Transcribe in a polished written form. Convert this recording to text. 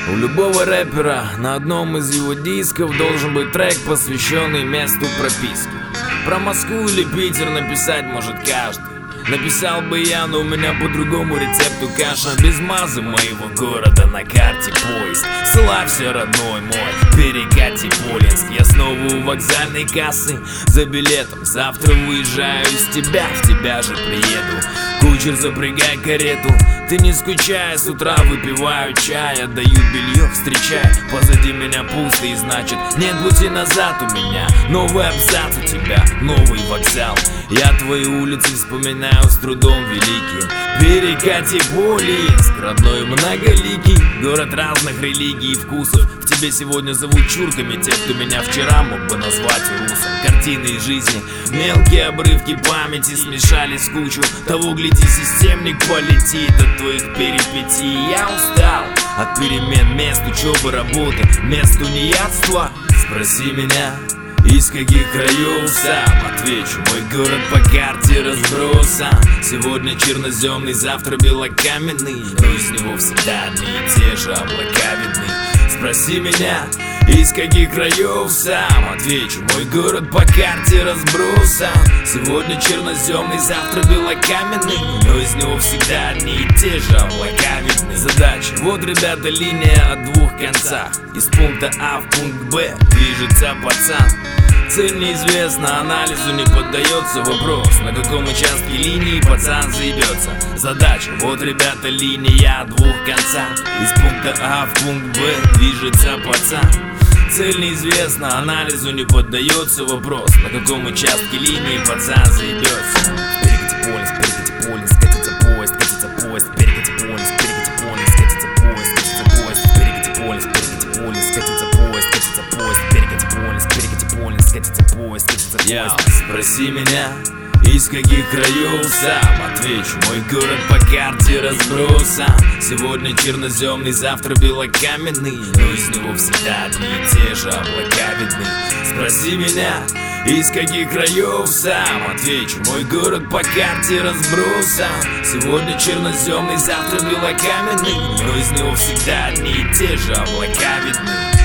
У любого рэпера на одном из его дисков должен быть трек, посвященный месту прописки. Про Москву или Питер написать может каждый. Написал бы я, но у меня по другому рецепту каша. Без мазы моего города на карте поезд. Славься, родной мой, перекати Полинск. Я снова у вокзальной кассы за билетом. Завтра выезжаю из тебя, в тебя же приеду. Кучер, запрягай карету. Ты не скучай, с утра выпиваю чай. Отдаю белье, встречай. Позади меня пусто и значит нет пути назад у меня. Новый абзац у тебя, новый вокзал. Я твои улицы вспоминаю с трудом великим. Перекати Полинск, родной многоликий. Город разных религий и вкусов. В тебе сегодня зовут чурками те, кто меня вчера мог бы назвать русом. Картины из жизни, мелкие обрывки памяти смешались в кучу. Того гляди, системник полетит от твоих перипетий. Я устал от перемен мест, учебы, работы, мест тунеядства. Спроси меня, из каких краев сам отвечу. Мой город по карте разбросан. Сегодня черноземный, завтра белокаменный, но из него всегда одни и те же облака видны. Спроси меня, из каких краев сам отвечу. Мой город по карте разбросан. Сегодня черноземный, завтра белокаменный, но из него всегда одни и те же облака видны. Задача, вот, ребята, линия о двух концах. Из пункта А в пункт Б движется пацан. Цель неизвестна, анализу не поддается вопрос, на каком участке линии пацан заебется. Задача, вот, ребята, линия о двух концах. Из пункта А в пункт Б движется пацан. Цель неизвестна, анализу не поддается вопрос, на каком участке линии пацан заебется. Перекати Полинск, катится поезд, перекати Полинск, катится поезд, перекати Полинск, катится поезд, перекати Полинск, катится поезд. Я, спроси меня, из каких краев сам отвечу. Мой город по карте разбросан. Сегодня черноземный, завтра белокаменный, но из него всегда одни и те же облака видны. Спроси меня, из каких краев сам отвечу. Мой город по карте разбросан. Сегодня черноземный, завтра белокаменный, но из него всегда одни и те же облака видны.